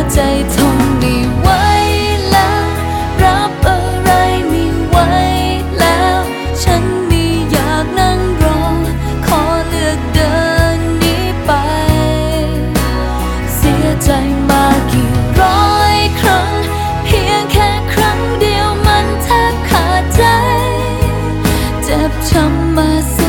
ใจทนไม่ไหวแล้วรับอะไรไม่ไหวแล้วฉันไม่อยากนั่งรอขอเลือกเดินหนีไปเสียใจมากี่ร้อยครั้งเพียงแค่ครั้งเดียวมันแทบขาดใจเจ็บช้ำมา